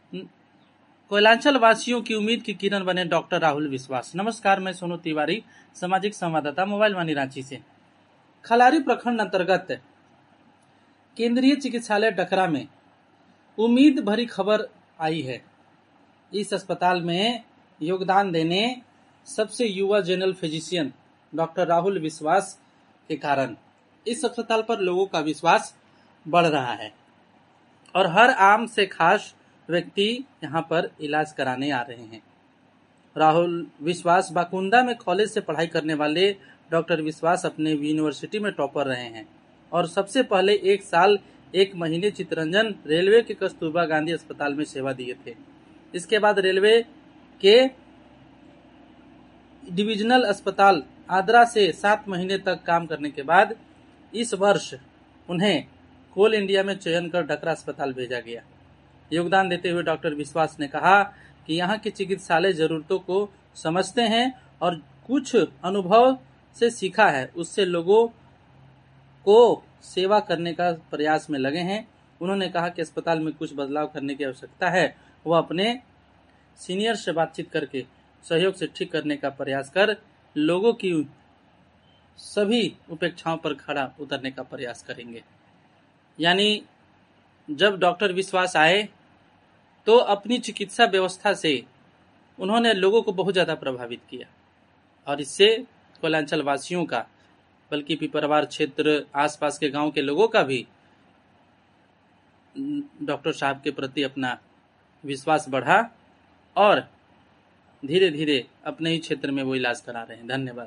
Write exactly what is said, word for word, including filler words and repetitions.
कोयलांचल वासियों की उम्मीद की किरण बने डॉक्टर राहुल विश्वास। नमस्कार, मैं सोनू तिवारी, सामाजिक संवाददाता, मोबाइल वाणी रांची से। खलारी प्रखंड अंतर्गत केंद्रीय चिकित्सालय डकरा में उम्मीद भरी खबर आई है। इस अस्पताल में योगदान देने सबसे युवा जनरल फिजिशियन डॉक्टर राहुल विश्वास के कारण इस अस्पताल पर लोगों का विश्वास बढ़ रहा है और हर आम से खास व्यक्ति यहां पर इलाज कराने आ रहे हैं। राहुल विश्वास बाकुंदा में कॉलेज से पढ़ाई करने वाले डॉक्टर विश्वास अपने यूनिवर्सिटी में टॉपर रहे हैं और सबसे पहले एक साल एक महीने चितरंजन रेलवे के कस्तूरबा गांधी अस्पताल में सेवा दिए थे। इसके बाद रेलवे के डिविजनल अस्पताल आद्रा से सात महीने तक काम करने के बाद इस वर्ष उन्हें कोल इंडिया में चयन कर डकरा अस्पताल भेजा गया। योगदान देते हुए डॉक्टर विश्वास ने कहा कि यहाँ के चिकित्सालय जरूरतों को समझते हैं और कुछ अनुभव से सीखा है, उससे लोगों को सेवा करने का प्रयास में लगे हैं। उन्होंने कहा कि अस्पताल में कुछ बदलाव करने की आवश्यकता है। वह अपने सीनियर से बातचीत करके सहयोग से ठीक करने का प्रयास कर लोगों की सभी उपेक्षाओं पर खड़ा उतरने का प्रयास करेंगे। यानी जब डॉक्टर विश्वास आए तो अपनी चिकित्सा व्यवस्था से उन्होंने लोगों को बहुत ज्यादा प्रभावित किया और इससे कोयलांचल वासियों का, बल्कि पिपरवार क्षेत्र आसपास के गांव के लोगों का भी डॉक्टर साहब के प्रति अपना विश्वास बढ़ा और धीरे धीरे अपने ही क्षेत्र में वो इलाज करा रहे हैं। धन्यवाद।